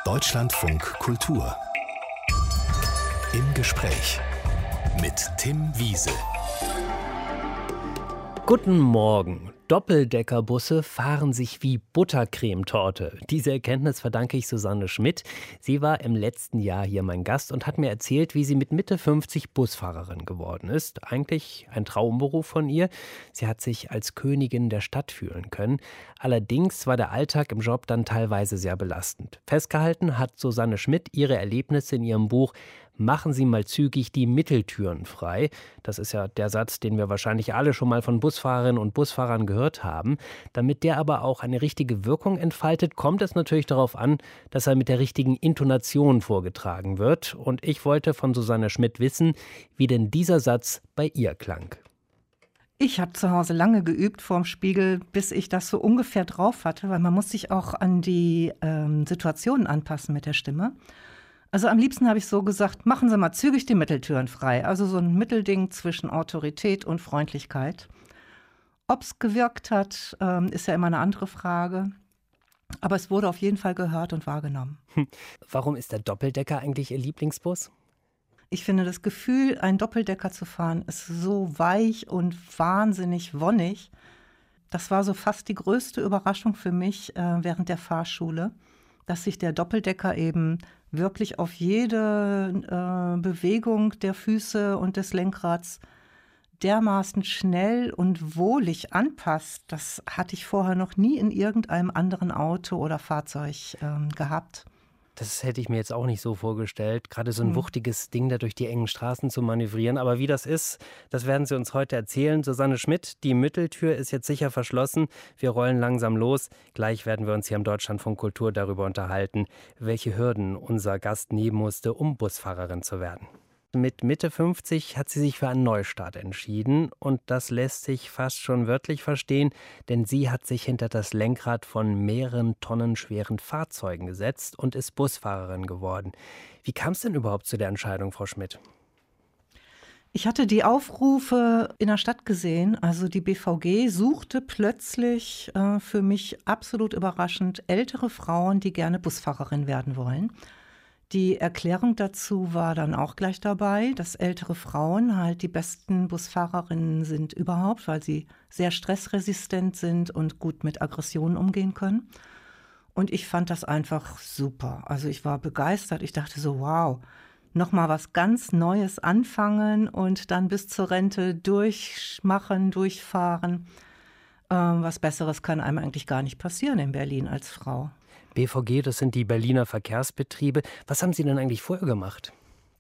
Deutschlandfunk Kultur. Im Gespräch mit Tim Wiese. Guten Morgen. Doppeldeckerbusse fahren sich wie Buttercremetorte. Diese Erkenntnis verdanke ich Susanne Schmidt. Sie war im letzten Jahr hier mein Gast und hat mir erzählt, wie sie mit Mitte 50 Busfahrerin geworden ist. Eigentlich ein Traumberuf von ihr. Sie hat sich als Königin der Stadt fühlen können. Allerdings war der Alltag im Job dann teilweise sehr belastend. Festgehalten hat Susanne Schmidt ihre Erlebnisse in ihrem Buch Machen Sie mal zügig die Mitteltüren frei. Das ist ja der Satz, den wir wahrscheinlich alle schon mal von Busfahrerinnen und Busfahrern gehört haben. Damit der aber auch eine richtige Wirkung entfaltet, kommt es natürlich darauf an, dass er mit der richtigen Intonation vorgetragen wird. Und ich wollte von Susanne Schmidt wissen, wie denn dieser Satz bei ihr klang. Ich habe zu Hause lange geübt vorm Spiegel, bis ich das so ungefähr drauf hatte, weil man muss sich auch an die Situationen anpassen mit der Stimme. Also am liebsten habe ich so gesagt, machen Sie mal zügig die Mitteltüren frei. Also so ein Mittelding zwischen Autorität und Freundlichkeit. Ob es gewirkt hat, ist ja immer eine andere Frage. Aber es wurde auf jeden Fall gehört und wahrgenommen. Warum ist der Doppeldecker eigentlich Ihr Lieblingsbus? Ich finde, das Gefühl, einen Doppeldecker zu fahren, ist so weich und wahnsinnig wonnig. Das war so fast die größte Überraschung für mich während der Fahrschule, dass sich der Doppeldecker eben wirklich auf jede Bewegung der Füße und des Lenkrads dermaßen schnell und wohlig anpasst. Das hatte ich vorher noch nie in irgendeinem anderen Auto oder Fahrzeug gehabt. Das hätte ich mir jetzt auch nicht so vorgestellt, gerade so ein wuchtiges Ding da durch die engen Straßen zu manövrieren. Aber wie das ist, das werden Sie uns heute erzählen. Susanne Schmidt, die Mitteltür ist jetzt sicher verschlossen. Wir rollen langsam los. Gleich werden wir uns hier im Deutschlandfunk Kultur darüber unterhalten, welche Hürden unser Gast nehmen musste, um Busfahrerin zu werden. Mit Mitte 50 hat sie sich für einen Neustart entschieden und das lässt sich fast schon wörtlich verstehen, denn sie hat sich hinter das Lenkrad von mehreren Tonnen schweren Fahrzeugen gesetzt und ist Busfahrerin geworden. Wie kam es denn überhaupt zu der Entscheidung, Frau Schmidt? Ich hatte die Aufrufe in der Stadt gesehen, also die BVG suchte plötzlich für mich absolut überraschend ältere Frauen, die gerne Busfahrerin werden wollen. Die Erklärung dazu war dann auch gleich dabei, dass ältere Frauen halt die besten Busfahrerinnen sind überhaupt, weil sie sehr stressresistent sind und gut mit Aggressionen umgehen können. Und ich fand das einfach super. Also ich war begeistert. Ich dachte so, wow, nochmal was ganz Neues anfangen und dann bis zur Rente durchmachen, durchfahren. Was Besseres kann einem eigentlich gar nicht passieren in Berlin als Frau. BVG, das sind die Berliner Verkehrsbetriebe. Was haben Sie denn eigentlich vorher gemacht?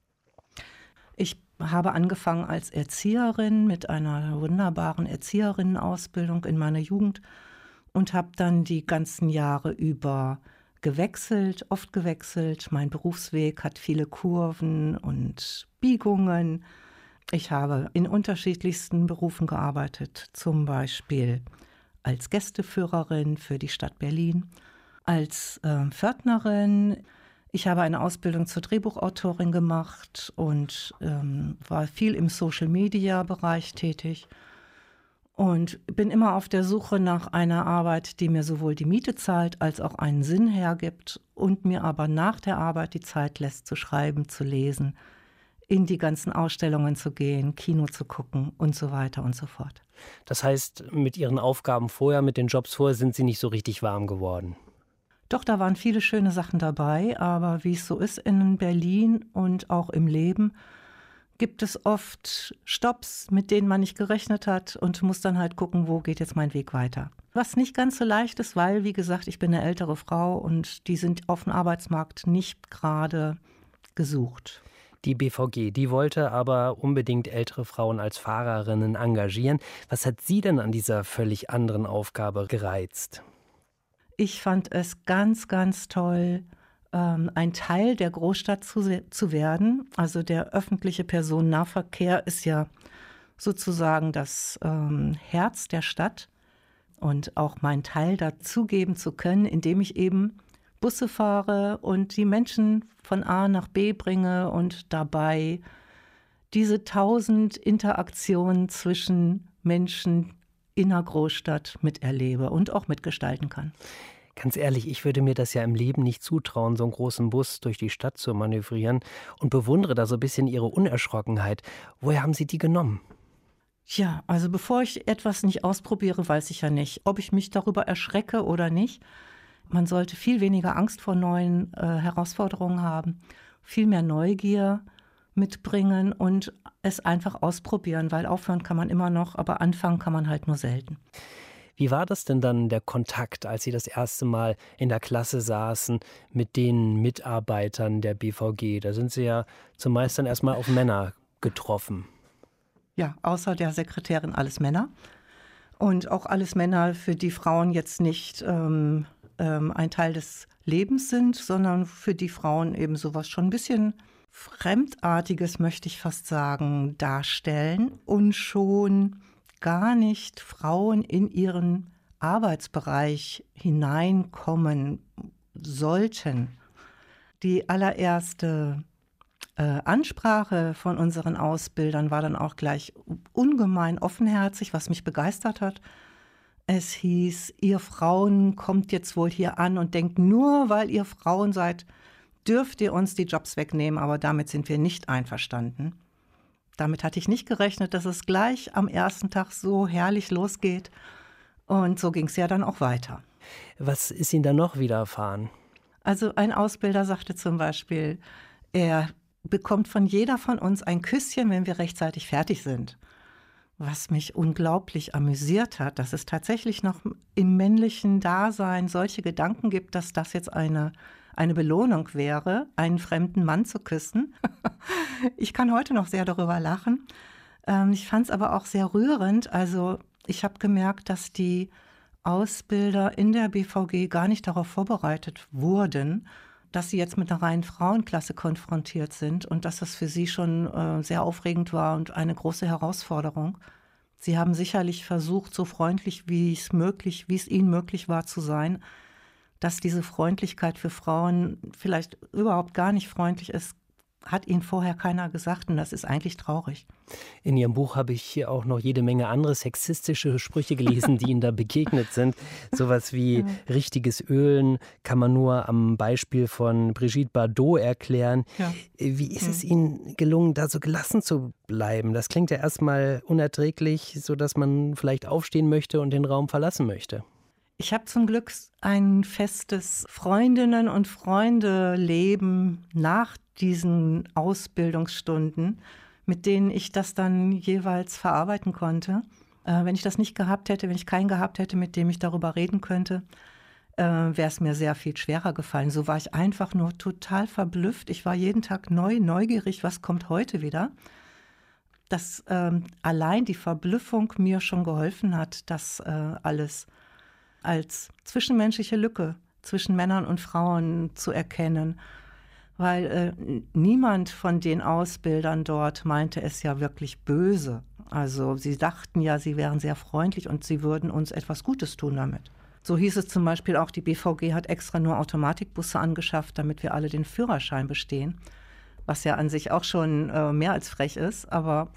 Ich habe angefangen als Erzieherin mit einer wunderbaren Erzieherinnenausbildung in meiner Jugend und habe dann die ganzen Jahre über oft gewechselt. Mein Berufsweg hat viele Kurven und Biegungen. Ich habe in unterschiedlichsten Berufen gearbeitet, zum Beispiel als Gästeführerin für die Stadt Berlin, als Pförtnerin. Ich habe eine Ausbildung zur Drehbuchautorin gemacht und war viel im Social-Media-Bereich tätig und bin immer auf der Suche nach einer Arbeit, die mir sowohl die Miete zahlt, als auch einen Sinn hergibt und mir aber nach der Arbeit die Zeit lässt, zu schreiben, zu lesen, in die ganzen Ausstellungen zu gehen, Kino zu gucken und so weiter und so fort. Das heißt, mit Ihren Aufgaben vorher, mit den Jobs vorher, sind Sie nicht so richtig warm geworden? Doch, da waren viele schöne Sachen dabei, aber wie es so ist in Berlin und auch im Leben, gibt es oft Stopps, mit denen man nicht gerechnet hat und muss dann halt gucken, wo geht jetzt mein Weg weiter. Was nicht ganz so leicht ist, weil, wie gesagt, ich bin eine ältere Frau und die sind auf dem Arbeitsmarkt nicht gerade gesucht. Die BVG, die wollte aber unbedingt ältere Frauen als Fahrerinnen engagieren. Was hat Sie denn an dieser völlig anderen Aufgabe gereizt? Ich fand es ganz, ganz toll, ein Teil der Großstadt zu werden. Also der öffentliche Personennahverkehr ist ja sozusagen das Herz der Stadt. Und auch meinen Teil dazugeben zu können, indem ich eben Busse fahre und die Menschen von A nach B bringe und dabei diese 1000 Interaktionen zwischen Menschen in einer Großstadt miterlebe und auch mitgestalten kann. Ganz ehrlich, ich würde mir das ja im Leben nicht zutrauen, so einen großen Bus durch die Stadt zu manövrieren und bewundere da so ein bisschen Ihre Unerschrockenheit. Woher haben Sie die genommen? Ja, also bevor ich etwas nicht ausprobiere, weiß ich ja nicht, ob ich mich darüber erschrecke oder nicht. Man sollte viel weniger Angst vor neuen Herausforderungen haben, viel mehr Neugier mitbringen und es einfach ausprobieren, weil aufhören kann man immer noch, aber anfangen kann man halt nur selten. Wie war das denn dann, der Kontakt, als Sie das erste Mal in der Klasse saßen mit den Mitarbeitern der BVG? Da sind Sie ja zumeist dann erstmal auf Männer getroffen. Ja, außer der Sekretärin alles Männer. Und auch alles Männer, für die Frauen jetzt nicht ein Teil des Lebens sind, sondern für die Frauen eben sowas schon ein bisschen Fremdartiges, möchte ich fast sagen, darstellen und schon gar nicht Frauen in ihren Arbeitsbereich hineinkommen sollten. Die allererste Ansprache von unseren Ausbildern war dann auch gleich ungemein offenherzig, was mich begeistert hat. Es hieß, ihr Frauen kommt jetzt wohl hier an und denkt, nur weil ihr Frauen seid, dürft ihr uns die Jobs wegnehmen, aber damit sind wir nicht einverstanden. Damit hatte ich nicht gerechnet, dass es gleich am ersten Tag so herrlich losgeht. Und so ging es ja dann auch weiter. Was ist Ihnen da noch widerfahren? Also ein Ausbilder sagte zum Beispiel, er bekommt von jeder von uns ein Küsschen, wenn wir rechtzeitig fertig sind. Was mich unglaublich amüsiert hat, dass es tatsächlich noch im männlichen Dasein solche Gedanken gibt, dass das jetzt eine Belohnung wäre, einen fremden Mann zu küssen. Ich kann heute noch sehr darüber lachen. Ich fand es aber auch sehr rührend. Also ich habe gemerkt, dass die Ausbilder in der BVG gar nicht darauf vorbereitet wurden, dass sie jetzt mit einer reinen Frauenklasse konfrontiert sind und dass das für sie schon sehr aufregend war und eine große Herausforderung. Sie haben sicherlich versucht, so freundlich wie es ihnen möglich war zu sein. Dass diese Freundlichkeit für Frauen vielleicht überhaupt gar nicht freundlich ist, hat ihnen vorher keiner gesagt und das ist eigentlich traurig. In Ihrem Buch habe ich hier auch noch jede Menge andere sexistische Sprüche gelesen, die Ihnen da begegnet sind. Sowas wie richtiges Ölen kann man nur am Beispiel von Brigitte Bardot erklären. Ja. Wie ist es Ihnen gelungen, da so gelassen zu bleiben? Das klingt ja erstmal unerträglich, sodass man vielleicht aufstehen möchte und den Raum verlassen möchte. Ich habe zum Glück ein festes Freundinnen- und Freunde-Leben nach diesen Ausbildungsstunden, mit denen ich das dann jeweils verarbeiten konnte. Wenn ich das nicht gehabt hätte, wenn ich keinen gehabt hätte, mit dem ich darüber reden könnte, wäre es mir sehr viel schwerer gefallen. So war ich einfach nur total verblüfft. Ich war jeden Tag neugierig, was kommt heute wieder. Dass allein die Verblüffung mir schon geholfen hat, das alles als zwischenmenschliche Lücke zwischen Männern und Frauen zu erkennen. Weil niemand von den Ausbildern dort meinte es ja wirklich böse. Also sie dachten ja, sie wären sehr freundlich und sie würden uns etwas Gutes tun damit. So hieß es zum Beispiel auch, die BVG hat extra nur Automatikbusse angeschafft, damit wir alle den Führerschein bestehen. Was ja an sich auch schon mehr als frech ist, aber...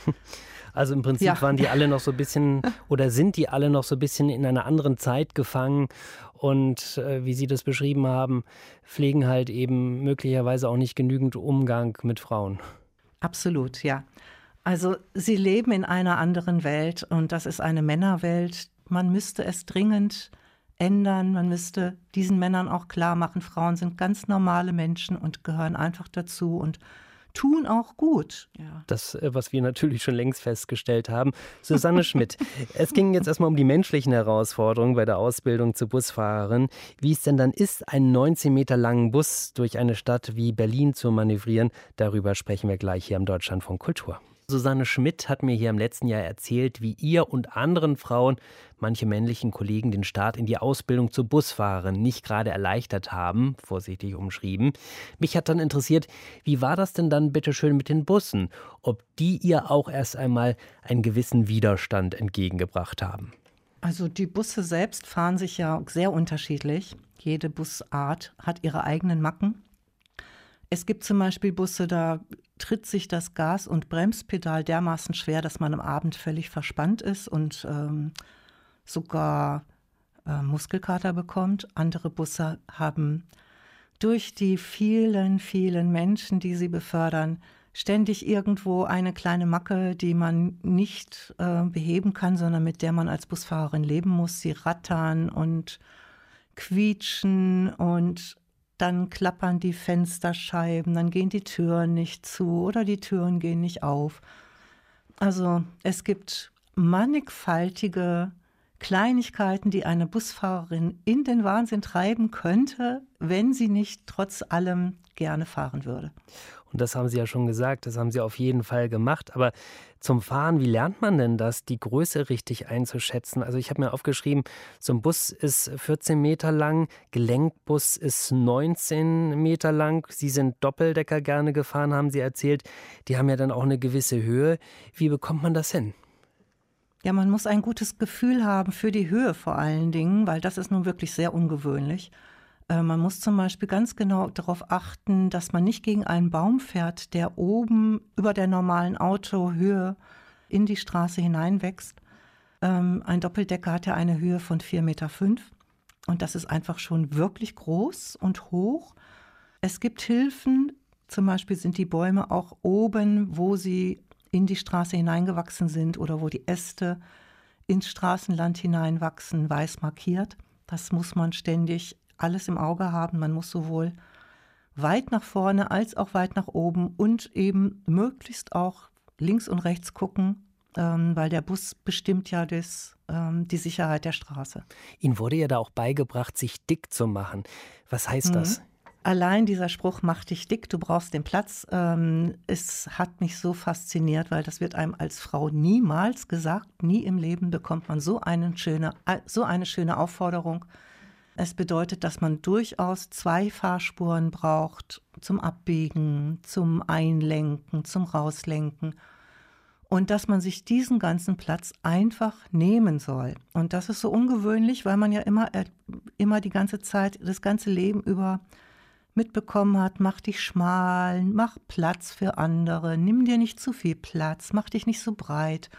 Also im Prinzip waren die alle noch so ein bisschen oder sind die alle noch so ein bisschen in einer anderen Zeit gefangen und wie Sie das beschrieben haben, pflegen halt eben möglicherweise auch nicht genügend Umgang mit Frauen. Absolut, ja. Also sie leben in einer anderen Welt und das ist eine Männerwelt. Man müsste es dringend ändern, man müsste diesen Männern auch klar machen, Frauen sind ganz normale Menschen und gehören einfach dazu und tun auch gut. Ja. Das, was wir natürlich schon längst festgestellt haben. Susanne Schmidt, es ging jetzt erstmal um die menschlichen Herausforderungen bei der Ausbildung zur Busfahrerin. Wie es denn dann ist, einen 19 Meter langen Bus durch eine Stadt wie Berlin zu manövrieren, darüber sprechen wir gleich hier im Deutschlandfunk Kultur. Susanne Schmidt hat mir hier im letzten Jahr erzählt, wie ihr und anderen Frauen manche männlichen Kollegen den Start in die Ausbildung zur Busfahrerin nicht gerade erleichtert haben, vorsichtig umschrieben. Mich hat dann interessiert, wie war das denn dann bitteschön mit den Bussen? Ob die ihr auch erst einmal einen gewissen Widerstand entgegengebracht haben? Also die Busse selbst fahren sich ja sehr unterschiedlich. Jede Busart hat ihre eigenen Macken. Es gibt zum Beispiel Busse, da tritt sich das Gas- und Bremspedal dermaßen schwer, dass man am Abend völlig verspannt ist und sogar Muskelkater bekommt. Andere Busse haben durch die vielen, vielen Menschen, die sie befördern, ständig irgendwo eine kleine Macke, die man nicht beheben kann, sondern mit der man als Busfahrerin leben muss. Sie rattern und quietschen und dann klappern die Fensterscheiben, dann gehen die Türen nicht zu oder die Türen gehen nicht auf. Also es gibt mannigfaltige Kleinigkeiten, die eine Busfahrerin in den Wahnsinn treiben könnte, wenn sie nicht trotz allem gerne fahren würde. Und das haben Sie ja schon gesagt, das haben Sie auf jeden Fall gemacht. Aber zum Fahren, wie lernt man denn das, die Größe richtig einzuschätzen? Also ich habe mir aufgeschrieben, so ein Bus ist 14 Meter lang, Gelenkbus ist 19 Meter lang. Sie sind Doppeldecker gerne gefahren, haben Sie erzählt. Die haben ja dann auch eine gewisse Höhe. Wie bekommt man das hin? Ja, man muss ein gutes Gefühl haben für die Höhe vor allen Dingen, weil das ist nun wirklich sehr ungewöhnlich. Man muss zum Beispiel ganz genau darauf achten, dass man nicht gegen einen Baum fährt, der oben über der normalen Autohöhe in die Straße hineinwächst. Ein Doppeldecker hat ja eine Höhe von 4,5 Meter und das ist einfach schon wirklich groß und hoch. Es gibt Hilfen, zum Beispiel sind die Bäume auch oben, wo sie in die Straße hineingewachsen sind oder wo die Äste ins Straßenland hineinwachsen, weiß markiert. Das muss man ständig alles im Auge haben. Man muss sowohl weit nach vorne als auch weit nach oben und eben möglichst auch links und rechts gucken, weil der Bus bestimmt ja die Sicherheit der Straße. Ihnen wurde ja da auch beigebracht, sich dick zu machen. Was heißt das? Allein dieser Spruch, mach dich dick, du brauchst den Platz, es hat mich so fasziniert, weil das wird einem als Frau niemals gesagt. Nie im Leben bekommt man so eine schöne Aufforderung. Es bedeutet, dass man durchaus 2 Fahrspuren braucht zum Abbiegen, zum Einlenken, zum Rauslenken. Und dass man sich diesen ganzen Platz einfach nehmen soll. Und das ist so ungewöhnlich, weil man ja immer die ganze Zeit, das ganze Leben über mitbekommen hat, mach dich schmal, mach Platz für andere, nimm dir nicht zu viel Platz, mach dich nicht so breit.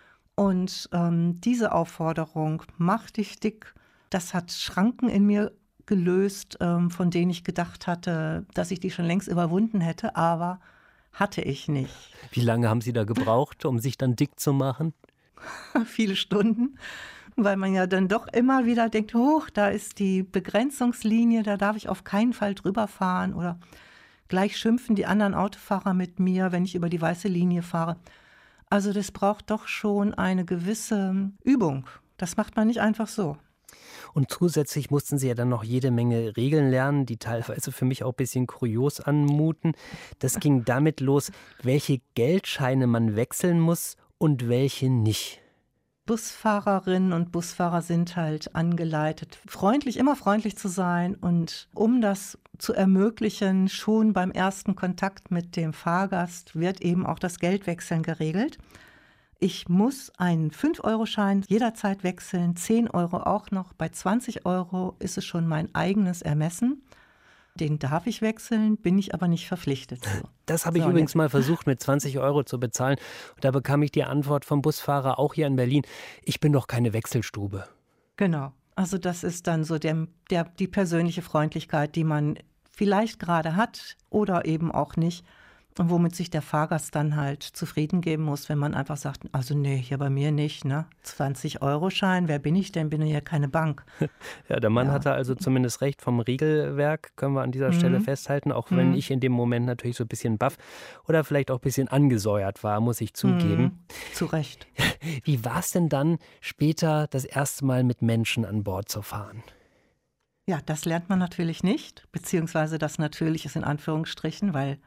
Und diese Aufforderung, mach dich dick, das hat Schranken in mir gelöst, von denen ich gedacht hatte, dass ich die schon längst überwunden hätte, aber hatte ich nicht. Wie lange haben Sie da gebraucht, um sich dann dick zu machen? Viele Stunden, weil man ja dann doch immer wieder denkt, hoch, da ist die Begrenzungslinie, da darf ich auf keinen Fall drüber fahren oder gleich schimpfen die anderen Autofahrer mit mir, wenn ich über die weiße Linie fahre. Also das braucht doch schon eine gewisse Übung. Das macht man nicht einfach so. Und zusätzlich mussten Sie ja dann noch jede Menge Regeln lernen, die teilweise für mich auch ein bisschen kurios anmuten. Das ging damit los, welche Geldscheine man wechseln muss und welche nicht. Busfahrerinnen und Busfahrer sind halt angeleitet, immer freundlich zu sein. Und um das zu ermöglichen, schon beim ersten Kontakt mit dem Fahrgast wird eben auch das Geldwechseln geregelt. Ich muss einen 5-Euro-Schein jederzeit wechseln, 10 Euro auch noch. Bei 20 Euro ist es schon mein eigenes Ermessen. Den darf ich wechseln, bin ich aber nicht verpflichtet zu. Das habe ich übrigens mal versucht, mit 20 Euro zu bezahlen. Und da bekam ich die Antwort vom Busfahrer, auch hier in Berlin, ich bin doch keine Wechselstube. Genau, also das ist dann so die persönliche Freundlichkeit, die man vielleicht gerade hat oder eben auch nicht. Und womit sich der Fahrgast dann halt zufrieden geben muss, wenn man einfach sagt, also nee, hier bei mir nicht, ne? 20-Euro-Schein, wer bin ich denn? Bin ich ja keine Bank. Ja, der Mann hatte also zumindest recht vom Regelwerk, können wir an dieser Stelle festhalten, auch wenn ich in dem Moment natürlich so ein bisschen baff oder vielleicht auch ein bisschen angesäuert war, muss ich zugeben. Zu Recht. Wie war es denn dann später das erste Mal mit Menschen an Bord zu fahren? Ja, das lernt man natürlich nicht, beziehungsweise das natürlich ist in Anführungsstrichen, weil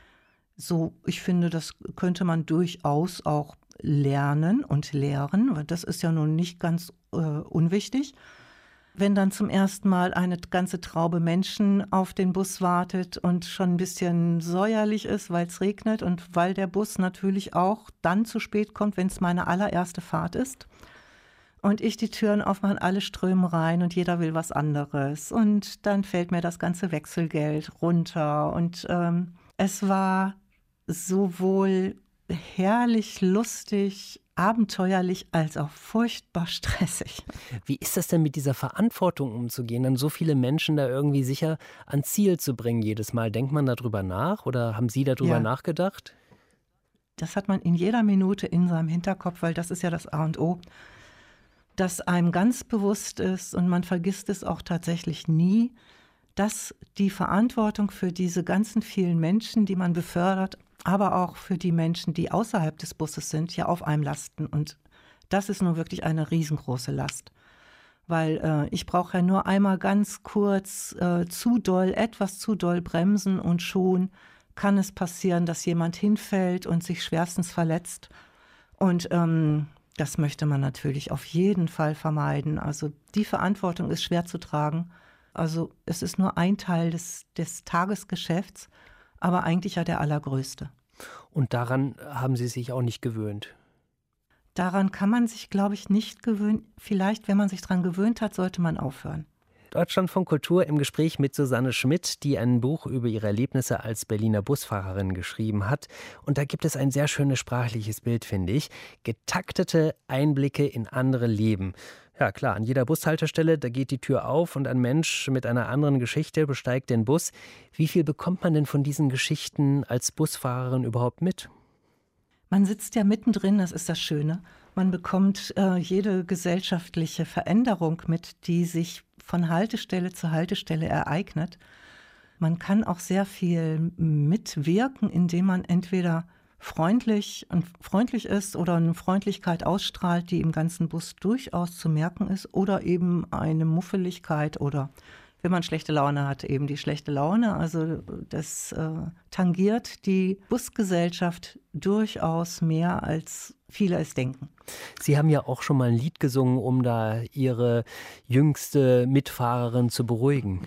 ich finde, das könnte man durchaus auch lernen und lehren, weil das ist ja nun nicht ganz unwichtig. Wenn dann zum ersten Mal eine ganze Traube Menschen auf den Bus wartet und schon ein bisschen säuerlich ist, weil es regnet und weil der Bus natürlich auch dann zu spät kommt, wenn es meine allererste Fahrt ist. Und ich die Türen aufmache, alle strömen rein und jeder will was anderes. Und dann fällt mir das ganze Wechselgeld runter. Und es war sowohl herrlich lustig abenteuerlich als auch furchtbar stressig. Wie ist das denn mit dieser Verantwortung umzugehen, dann so viele Menschen da irgendwie sicher ans Ziel zu bringen jedes Mal? Denkt man darüber nach oder haben Sie darüber nachgedacht? Das hat man in jeder Minute in seinem Hinterkopf, weil das ist ja das A und O, dass einem ganz bewusst ist und man vergisst es auch tatsächlich nie, dass die Verantwortung für diese ganzen vielen Menschen, die man befördert, aber auch für die Menschen, die außerhalb des Busses sind, ja auf einem lasten. Und das ist nun wirklich eine riesengroße Last. Weil ich brauche ja nur einmal ganz kurz etwas zu doll bremsen und schon kann es passieren, dass jemand hinfällt und sich schwerstens verletzt. Und das möchte man natürlich auf jeden Fall vermeiden. Also die Verantwortung ist schwer zu tragen. Also es ist nur ein Teil des Tagesgeschäfts, aber eigentlich ja der allergrößte. Und daran haben Sie sich auch nicht gewöhnt? Daran kann man sich, glaube ich, nicht gewöhnen. Vielleicht, wenn man sich daran gewöhnt hat, sollte man aufhören. Deutschlandfunk Kultur im Gespräch mit Susanne Schmidt, die ein Buch über ihre Erlebnisse als Berliner Busfahrerin geschrieben hat. Und da gibt es ein sehr schönes sprachliches Bild, finde ich. Getaktete Einblicke in andere Leben. Ja klar, an jeder Bushaltestelle, da geht die Tür auf und ein Mensch mit einer anderen Geschichte besteigt den Bus. Wie viel bekommt man denn von diesen Geschichten als Busfahrerin überhaupt mit? Man sitzt ja mittendrin, das ist das Schöne. Man bekommt jede gesellschaftliche Veränderung mit, die sich von Haltestelle zu Haltestelle ereignet. Man kann auch sehr viel mitwirken, indem man entweder freundlich ist oder eine Freundlichkeit ausstrahlt, die im ganzen Bus durchaus zu merken ist, oder eben eine Muffeligkeit oder, wenn man schlechte Laune hat, eben die schlechte Laune. Also das tangiert die Busgesellschaft durchaus mehr, als viele es denken. Sie haben ja auch schon mal ein Lied gesungen, um da Ihre jüngste Mitfahrerin zu beruhigen.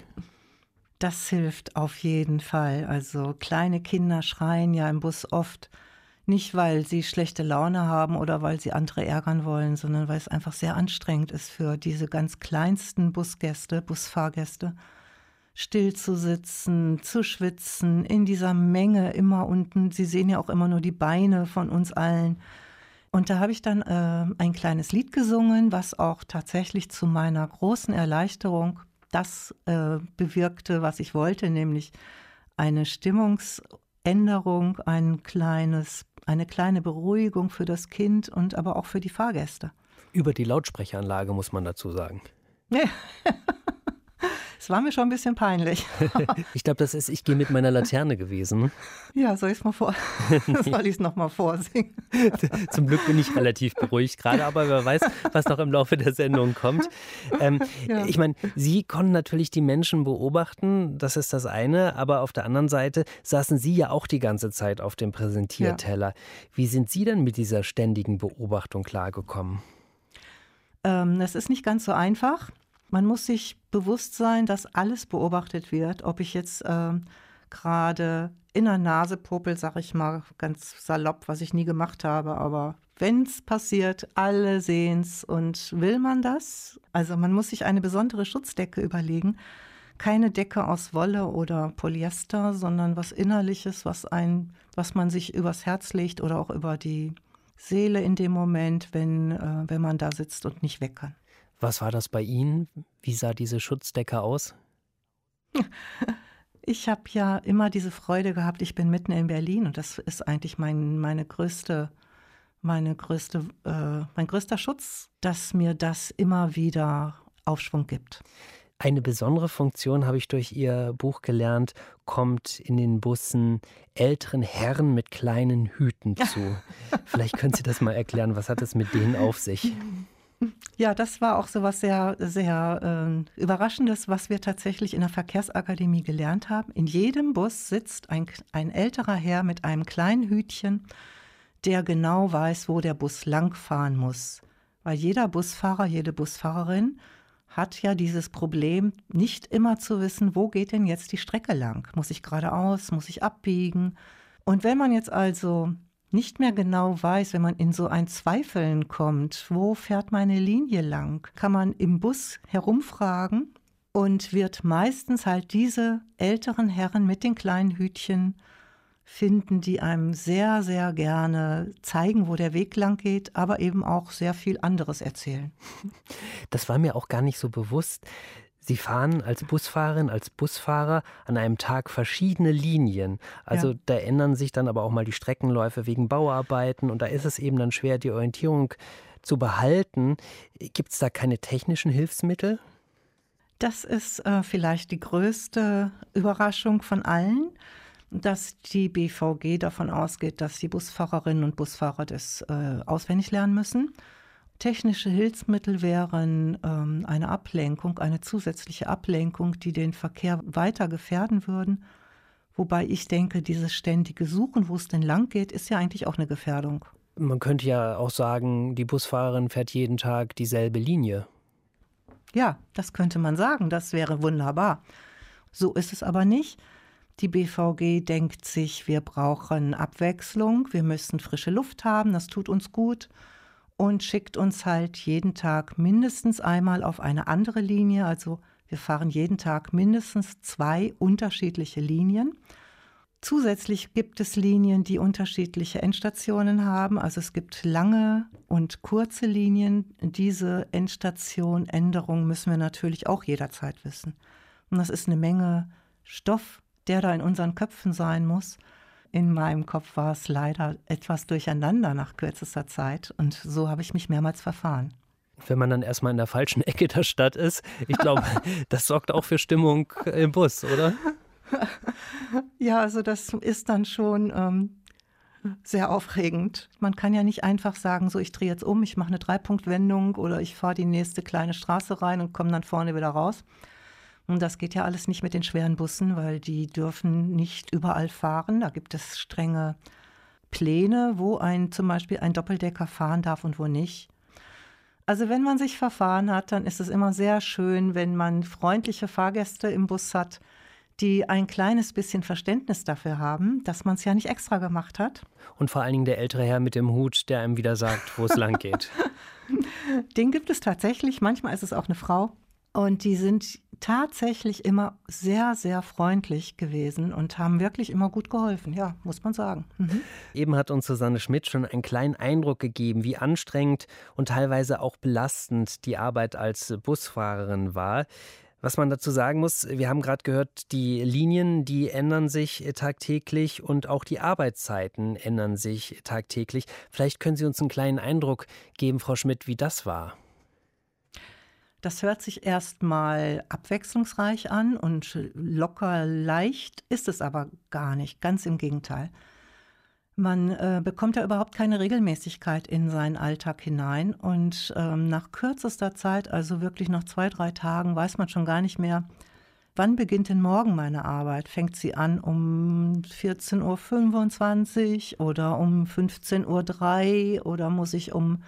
Das hilft auf jeden Fall. Also kleine Kinder schreien ja im Bus oft, nicht weil sie schlechte Laune haben oder weil sie andere ärgern wollen, sondern weil es einfach sehr anstrengend ist für diese ganz kleinsten Busfahrgäste, still zu sitzen, zu schwitzen, in dieser Menge immer unten. Sie sehen ja auch immer nur die Beine von uns allen. Und da habe ich dann ein kleines Lied gesungen, was auch tatsächlich zu meiner großen Erleichterung das bewirkte, was ich wollte, nämlich eine Stimmungsänderung, eine kleine Beruhigung für das Kind und aber auch für die Fahrgäste. Über die Lautsprecheranlage muss man dazu sagen. Es war mir schon ein bisschen peinlich. Ich glaube, das ist Ich gehe mit meiner Laterne gewesen. Ja, soll ich es nochmal vorsingen? Zum Glück bin ich relativ beruhigt gerade, aber wer weiß, was noch im Laufe der Sendung kommt. Ich meine, Sie konnten natürlich die Menschen beobachten, das ist das eine, aber auf der anderen Seite saßen Sie ja auch die ganze Zeit auf dem Präsentierteller. Ja. Wie sind Sie denn mit dieser ständigen Beobachtung klargekommen? Das ist nicht ganz so einfach. Man muss sich bewusst sein, dass alles beobachtet wird. Ob ich jetzt gerade in der Nase popel, sage ich mal ganz salopp, was ich nie gemacht habe. Aber wenn es passiert, alle sehen es. Und will man das? Also man muss sich eine besondere Schutzdecke überlegen. Keine Decke aus Wolle oder Polyester, sondern was Innerliches, was man sich übers Herz legt oder auch über die Seele in dem Moment, wenn man da sitzt und nicht weg kann. Was war das bei Ihnen? Wie sah diese Schutzdecke aus? Ich habe ja immer diese Freude gehabt, ich bin mitten in Berlin und das ist eigentlich mein größter Schutz, dass mir das immer wieder Aufschwung gibt. Eine besondere Funktion, habe ich durch Ihr Buch gelernt, kommt in den Bussen älteren Herren mit kleinen Hüten zu. Vielleicht können Sie das mal erklären, was hat es mit denen auf sich? Ja, das war auch so was sehr, sehr Überraschendes, was wir tatsächlich in der Verkehrsakademie gelernt haben. In jedem Bus sitzt ein älterer Herr mit einem kleinen Hütchen, der genau weiß, wo der Bus langfahren muss. Weil jeder Busfahrer, jede Busfahrerin hat ja dieses Problem, nicht immer zu wissen, wo geht denn jetzt die Strecke lang? Muss ich geradeaus, muss ich abbiegen? Und wenn man jetzt also nicht mehr genau weiß, wenn man in so ein Zweifeln kommt, wo fährt meine Linie lang, kann man im Bus herumfragen und wird meistens halt diese älteren Herren mit den kleinen Hütchen finden, die einem sehr, sehr gerne zeigen, wo der Weg lang geht, aber eben auch sehr viel anderes erzählen. Das war mir auch gar nicht so bewusst. Sie fahren als Busfahrerin, als Busfahrer an einem Tag verschiedene Linien. Also Ja. da ändern sich dann aber auch mal die Streckenläufe wegen Bauarbeiten und da ist es eben dann schwer, die Orientierung zu behalten. Gibt es da keine technischen Hilfsmittel? Das ist vielleicht die größte Überraschung von allen, dass die BVG davon ausgeht, dass die Busfahrerinnen und Busfahrer das auswendig lernen müssen. Technische Hilfsmittel wären eine Ablenkung, eine zusätzliche Ablenkung, die den Verkehr weiter gefährden würden. Wobei ich denke, dieses ständige Suchen, wo es denn lang geht, ist ja eigentlich auch eine Gefährdung. Man könnte ja auch sagen, die Busfahrerin fährt jeden Tag dieselbe Linie. Ja, das könnte man sagen, das wäre wunderbar. So ist es aber nicht. Die BVG denkt sich, wir brauchen Abwechslung, wir müssen frische Luft haben, das tut uns gut. Und schickt uns halt jeden Tag mindestens einmal auf eine andere Linie. Also wir fahren jeden Tag mindestens 2 unterschiedliche Linien. Zusätzlich gibt es Linien, die unterschiedliche Endstationen haben. Also es gibt lange und kurze Linien. Diese Endstation-Änderung müssen wir natürlich auch jederzeit wissen. Und das ist eine Menge Stoff, der da in unseren Köpfen sein muss. In meinem Kopf war es leider etwas durcheinander nach kürzester Zeit und so habe ich mich mehrmals verfahren. Wenn man dann erstmal in der falschen Ecke der Stadt ist, ich glaube, das sorgt auch für Stimmung im Bus, oder? Ja, also das ist dann schon sehr aufregend. Man kann ja nicht einfach sagen, so ich drehe jetzt um, ich mache eine 3-Punkt-Wendung oder ich fahre die nächste kleine Straße rein und komme dann vorne wieder raus. Und das geht ja alles nicht mit den schweren Bussen, weil die dürfen nicht überall fahren. Da gibt es strenge Pläne, wo zum Beispiel ein Doppeldecker fahren darf und wo nicht. Also wenn man sich verfahren hat, dann ist es immer sehr schön, wenn man freundliche Fahrgäste im Bus hat, die ein kleines bisschen Verständnis dafür haben, dass man es ja nicht extra gemacht hat. Und vor allen Dingen der ältere Herr mit dem Hut, der einem wieder sagt, wo es lang geht. Den gibt es tatsächlich. Manchmal ist es auch eine Frau. Und die sind tatsächlich immer sehr, sehr freundlich gewesen und haben wirklich immer gut geholfen, ja, muss man sagen. Mhm. Eben hat uns Susanne Schmidt schon einen kleinen Eindruck gegeben, wie anstrengend und teilweise auch belastend die Arbeit als Busfahrerin war. Was man dazu sagen muss, wir haben gerade gehört, die Linien, die ändern sich tagtäglich und auch die Arbeitszeiten ändern sich tagtäglich. Vielleicht können Sie uns einen kleinen Eindruck geben, Frau Schmidt, wie das war. Das hört sich erstmal abwechslungsreich an und locker leicht, ist es aber gar nicht, ganz im Gegenteil. Man bekommt ja überhaupt keine Regelmäßigkeit in seinen Alltag hinein und nach kürzester Zeit, also wirklich nach 2, 3 Tagen, weiß man schon gar nicht mehr, wann beginnt denn morgen meine Arbeit? Fängt sie an um 14:25 Uhr oder um 15:03 Uhr oder muss ich um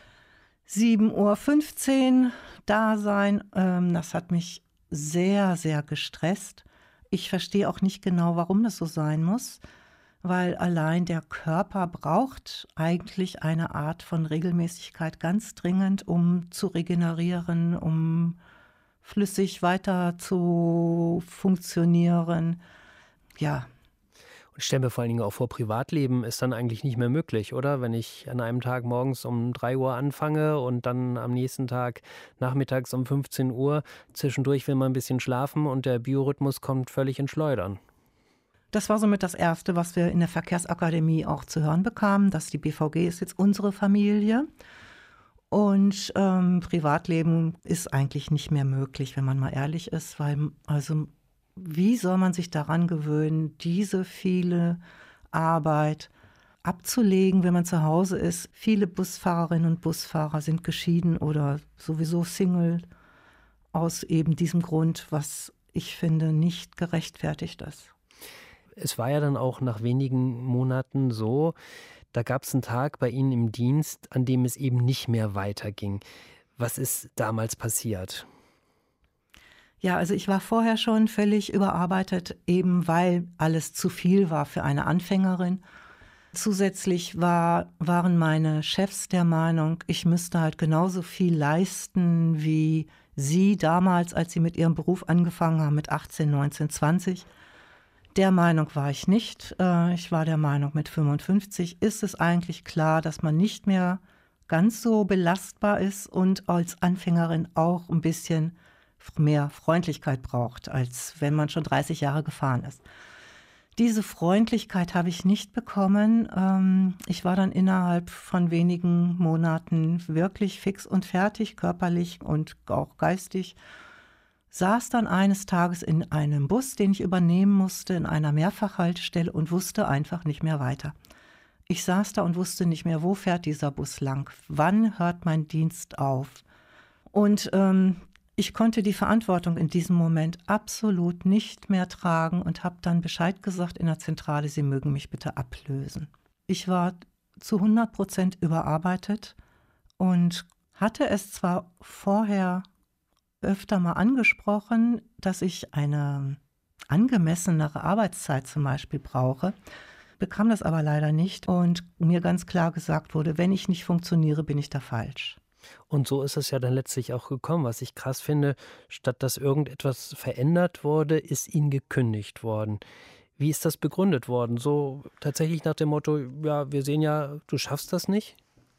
7:15 Uhr da sein? Das hat mich sehr, sehr gestresst. Ich verstehe auch nicht genau, warum das so sein muss, weil allein der Körper braucht eigentlich eine Art von Regelmäßigkeit ganz dringend, um zu regenerieren, um flüssig weiter zu funktionieren. Ja. Ich stelle mir vor allen Dingen auch vor, Privatleben ist dann eigentlich nicht mehr möglich, oder? Wenn ich an einem Tag morgens um 3 Uhr anfange und dann am nächsten Tag nachmittags um 15 Uhr, zwischendurch will man ein bisschen schlafen und der Biorhythmus kommt völlig ins Schleudern. Das war somit das Erste, was wir in der Verkehrsakademie auch zu hören bekamen, dass die BVG ist jetzt unsere Familie. Und Privatleben ist eigentlich nicht mehr möglich, wenn man mal ehrlich ist, weil wie soll man sich daran gewöhnen, diese viele Arbeit abzulegen, wenn man zu Hause ist? Viele Busfahrerinnen und Busfahrer sind geschieden oder sowieso Single aus eben diesem Grund, was ich finde nicht gerechtfertigt ist. Es war ja dann auch nach wenigen Monaten so, da gab es einen Tag bei Ihnen im Dienst, an dem es eben nicht mehr weiterging. Was ist damals passiert? Ja, also ich war vorher schon völlig überarbeitet, eben weil alles zu viel war für eine Anfängerin. Zusätzlich waren meine Chefs der Meinung, ich müsste halt genauso viel leisten wie sie damals, als sie mit ihrem Beruf angefangen haben, mit 18, 19, 20. Der Meinung war ich nicht. Ich war der Meinung, mit 55 ist es eigentlich klar, dass man nicht mehr ganz so belastbar ist und als Anfängerin auch ein bisschen mehr Freundlichkeit braucht, als wenn man schon 30 Jahre gefahren ist. Diese Freundlichkeit habe ich nicht bekommen. Ich war dann innerhalb von wenigen Monaten wirklich fix und fertig, körperlich und auch geistig. Saß dann eines Tages in einem Bus, den ich übernehmen musste, in einer Mehrfachhaltestelle und wusste einfach nicht mehr weiter. Ich saß da und wusste nicht mehr, wo fährt dieser Bus lang? Wann hört mein Dienst auf? Und ich konnte die Verantwortung in diesem Moment absolut nicht mehr tragen und habe dann Bescheid gesagt in der Zentrale, sie mögen mich bitte ablösen. Ich war zu 100% überarbeitet und hatte es zwar vorher öfter mal angesprochen, dass ich eine angemessenere Arbeitszeit zum Beispiel brauche, bekam das aber leider nicht und mir ganz klar gesagt wurde, wenn ich nicht funktioniere, bin ich da falsch. Und so ist es ja dann letztlich auch gekommen. Was ich krass finde, statt dass irgendetwas verändert wurde, ist Ihnen gekündigt worden. Wie ist das begründet worden? So tatsächlich nach dem Motto, ja, wir sehen ja, du schaffst das nicht?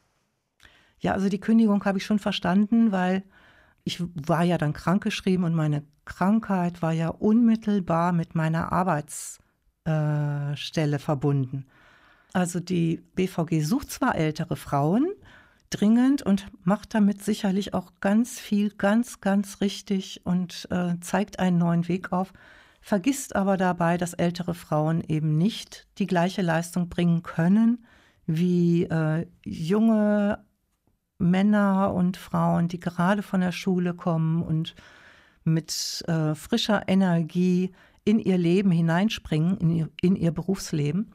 Ja, also die Kündigung habe ich schon verstanden, weil ich war ja dann krankgeschrieben und meine Krankheit war ja unmittelbar mit meiner Arbeitsstelle verbunden. Also die BVG sucht zwar ältere Frauen, dringend und macht damit sicherlich auch ganz viel, ganz, ganz richtig und zeigt einen neuen Weg auf, vergisst aber dabei, dass ältere Frauen eben nicht die gleiche Leistung bringen können wie junge Männer und Frauen, die gerade von der Schule kommen und mit frischer Energie in ihr Leben hineinspringen, in ihr Berufsleben.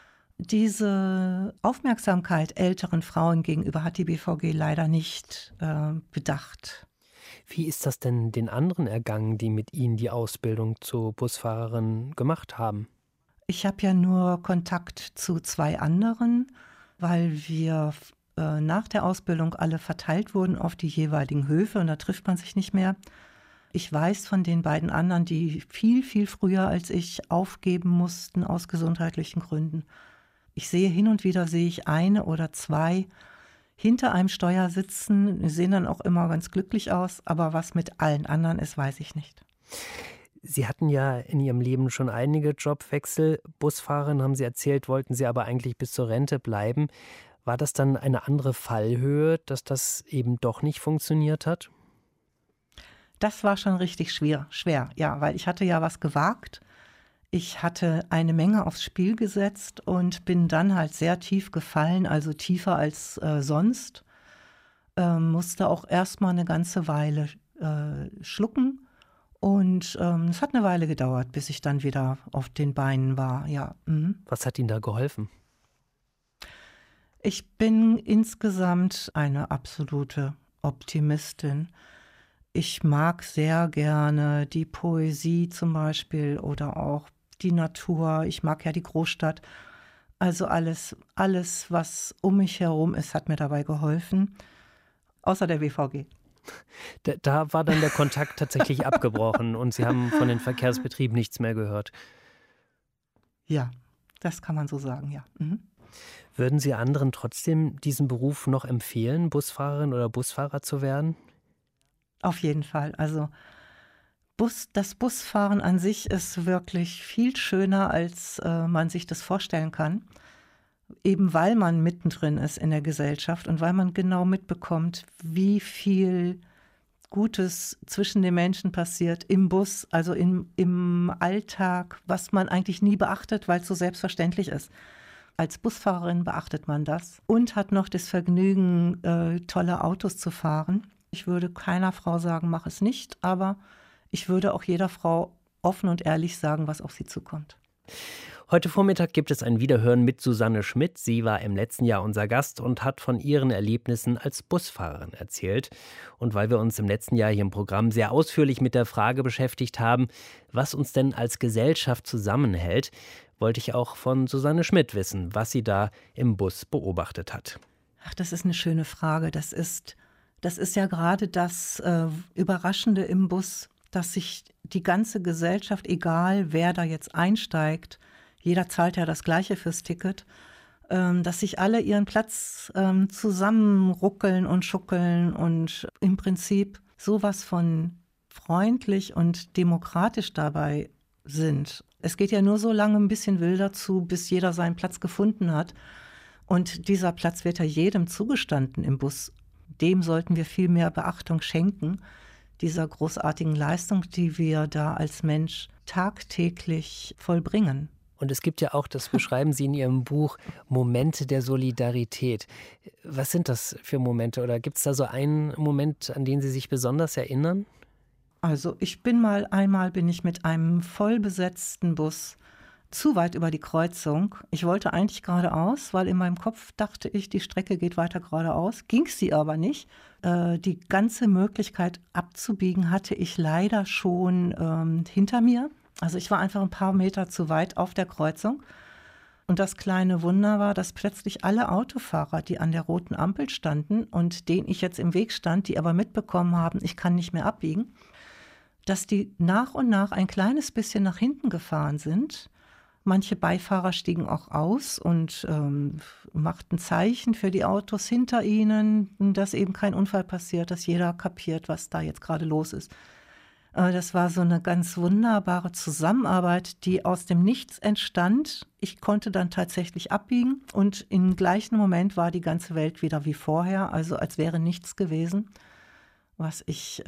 Diese Aufmerksamkeit älteren Frauen gegenüber hat die BVG leider nicht bedacht. Wie ist das denn den anderen ergangen, die mit Ihnen die Ausbildung zur Busfahrerin gemacht haben? Ich habe ja nur Kontakt zu 2 anderen, weil wir nach der Ausbildung alle verteilt wurden auf die jeweiligen Höfe und da trifft man sich nicht mehr. Ich weiß von den beiden anderen, die viel, viel früher als ich aufgeben mussten aus gesundheitlichen Gründen. Ich sehe hin und wieder, sehe ich eine oder 2 hinter einem Steuer sitzen, die sehen dann auch immer ganz glücklich aus, aber was mit allen anderen ist, weiß ich nicht. Sie hatten ja in Ihrem Leben schon einige Jobwechsel. Busfahrerin, haben Sie erzählt, wollten Sie aber eigentlich bis zur Rente bleiben. War das dann eine andere Fallhöhe, dass das eben doch nicht funktioniert hat? Das war schon richtig schwer, ja, weil ich hatte ja was gewagt. Ich hatte eine Menge aufs Spiel gesetzt und bin dann halt sehr tief gefallen, also tiefer als sonst. Musste auch erstmal eine ganze Weile schlucken und es hat eine Weile gedauert, bis ich dann wieder auf den Beinen war, ja. Mhm. Was hat Ihnen da geholfen? Ich bin insgesamt eine absolute Optimistin. Ich mag sehr gerne die Poesie zum Beispiel oder auch die Natur. Ich mag ja die Großstadt. Also alles, was um mich herum ist, hat mir dabei geholfen. Außer der BVG. Da war dann der Kontakt tatsächlich abgebrochen und Sie haben von den Verkehrsbetrieben nichts mehr gehört. Ja, das kann man so sagen, ja. Mhm. Würden Sie anderen trotzdem diesen Beruf noch empfehlen, Busfahrerin oder Busfahrer zu werden? Auf jeden Fall. Also das Busfahren an sich ist wirklich viel schöner, als man sich das vorstellen kann. Eben weil man mittendrin ist in der Gesellschaft und weil man genau mitbekommt, wie viel Gutes zwischen den Menschen passiert im Bus, also im Alltag, was man eigentlich nie beachtet, weil es so selbstverständlich ist. Als Busfahrerin beachtet man das und hat noch das Vergnügen, tolle Autos zu fahren. Ich würde keiner Frau sagen, mach es nicht, aber ich würde auch jeder Frau offen und ehrlich sagen, was auf sie zukommt. Heute Vormittag gibt es ein Wiederhören mit Susanne Schmidt. Sie war im letzten Jahr unser Gast und hat von ihren Erlebnissen als Busfahrerin erzählt. Und weil wir uns im letzten Jahr hier im Programm sehr ausführlich mit der Frage beschäftigt haben, was uns denn als Gesellschaft zusammenhält, wollte ich auch von Susanne Schmidt wissen, was sie da im Bus beobachtet hat. Ach, das ist eine schöne Frage. Das ist ja gerade das Überraschende im Bus, dass sich die ganze Gesellschaft, egal wer da jetzt einsteigt, jeder zahlt ja das Gleiche fürs Ticket, dass sich alle ihren Platz zusammenruckeln und schuckeln und im Prinzip sowas von freundlich und demokratisch dabei sind. Es geht ja nur so lange ein bisschen wilder zu, bis jeder seinen Platz gefunden hat. Und dieser Platz wird ja jedem zugestanden im Bus. Dem sollten wir viel mehr Beachtung schenken, dieser großartigen Leistung, die wir da als Mensch tagtäglich vollbringen. Und es gibt ja auch, das beschreiben Sie in Ihrem Buch, Momente der Solidarität. Was sind das für Momente? Oder gibt es da so einen Moment, an den Sie sich besonders erinnern? Also einmal bin ich mit einem vollbesetzten Bus zu weit über die Kreuzung. Ich wollte eigentlich geradeaus, weil in meinem Kopf dachte ich, die Strecke geht weiter geradeaus. Ging sie aber nicht. Die ganze Möglichkeit abzubiegen hatte ich leider schon hinter mir. Also ich war einfach ein paar Meter zu weit auf der Kreuzung. Und das kleine Wunder war, dass plötzlich alle Autofahrer, die an der roten Ampel standen und denen ich jetzt im Weg stand, die aber mitbekommen haben, ich kann nicht mehr abbiegen, dass die nach und nach ein kleines bisschen nach hinten gefahren sind. Manche Beifahrer stiegen auch aus und machten Zeichen für die Autos hinter ihnen, dass eben kein Unfall passiert, dass jeder kapiert, was da jetzt gerade los ist. Das war so eine ganz wunderbare Zusammenarbeit, die aus dem Nichts entstand. Ich konnte dann tatsächlich abbiegen und im gleichen Moment war die ganze Welt wieder wie vorher, also als wäre nichts gewesen, was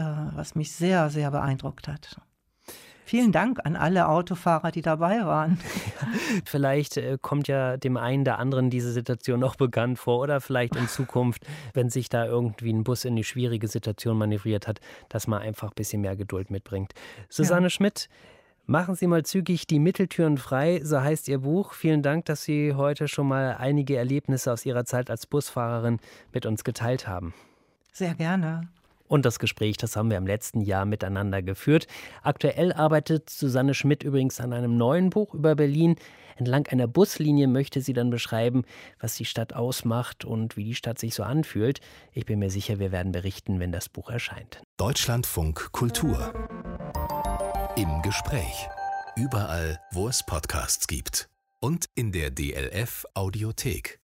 mich sehr, sehr beeindruckt hat. Vielen Dank an alle Autofahrer, die dabei waren. Vielleicht kommt ja dem einen der anderen diese Situation noch bekannt vor oder vielleicht in Zukunft, wenn sich da irgendwie ein Bus in eine schwierige Situation manövriert hat, dass man einfach ein bisschen mehr Geduld mitbringt. Susanne Schmidt, machen Sie mal zügig die Mitteltüren frei, so heißt Ihr Buch. Vielen Dank, dass Sie heute schon mal einige Erlebnisse aus Ihrer Zeit als Busfahrerin mit uns geteilt haben. Sehr gerne. Und das Gespräch, das haben wir im letzten Jahr miteinander geführt. Aktuell arbeitet Susanne Schmidt übrigens an einem neuen Buch über Berlin. Entlang einer Buslinie möchte sie dann beschreiben, was die Stadt ausmacht und wie die Stadt sich so anfühlt. Ich bin mir sicher, wir werden berichten, wenn das Buch erscheint. Deutschlandfunk Kultur. Im Gespräch. Überall, wo es Podcasts gibt. Und in der DLF Audiothek.